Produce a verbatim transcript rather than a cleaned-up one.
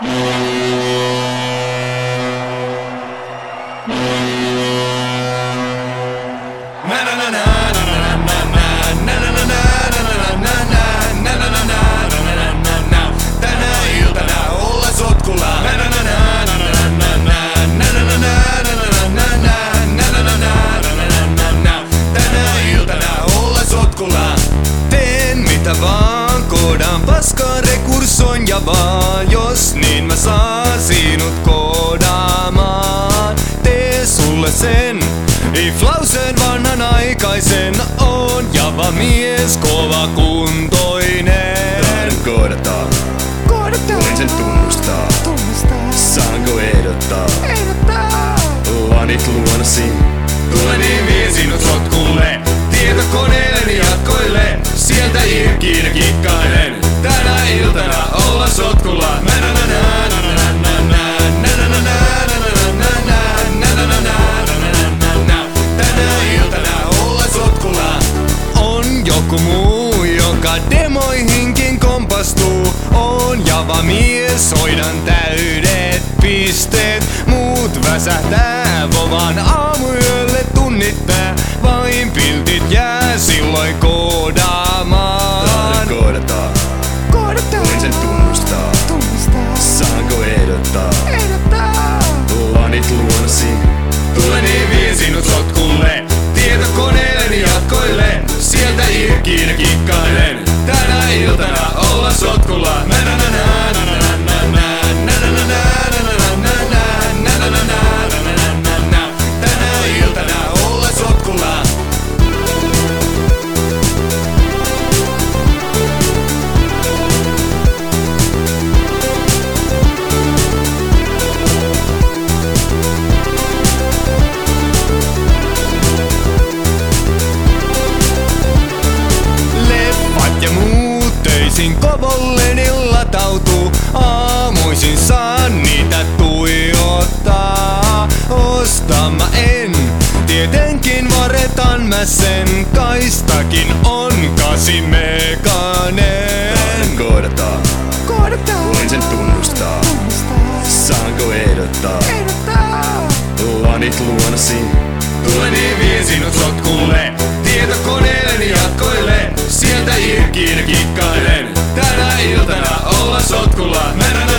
Tänä iltana olla sotkulla. Tänä iltana olla sotkulla. Teen mitä vaan, koodaan paskaa, rekursoin ja vaan. Jos niin mä saan sinut koodaamaan. Tee sulle sen, if lauseen vanhanaikaisen. On java mies, kova kuntoinen. Tahdon koodata, Koodataan. voin sen tunnustaa. Tunnistaa. Saanko ehdottaa, Ehdottaa. lanit luonasi. Tule niin vien sinut sotkulle, tietokoneelleni jatkoille. Sieltä ikinä kikkailen, tänä iltana olla sotkulla. Tänä iltana olla sotkulla. On joku muu, joka demoihinkin kompastuu. On java mies, hoidan täydet pisteet. Muut väsähtää, vovan aamuyölle tunnittaa. Vain piltit jää silloin koodaamaan. Tahdon koodata, Koodataan. voin sen tunnustaa. Tunnistaa. Saanko ehdottaa, Ehdottaa. lanit luonasi. Tule niin vien sinut sotkulle, tietokoneelleni jatkoille. Sieltä ikinä kikkailen, tänä iltana olla sotkulla. Tänä iltana olla sotkulla. Leffat ja muut töisin kovolleni latautuu. Aamuisin saan niitä tuijottaa. Ostaa mä en, tietenkin varetan mä sen. Kaistakin on kasimekanen. Tahdon koodata, Koodataan. voin sen tunnustaa. Saanko ehdottaa, Ehdottaa. lanit luonasi. Tule niin vien sinut sotkulle, tietokoneelleni jatkoille. Sieltä ikinä kikkailen, tänä iltana olla sotkulla.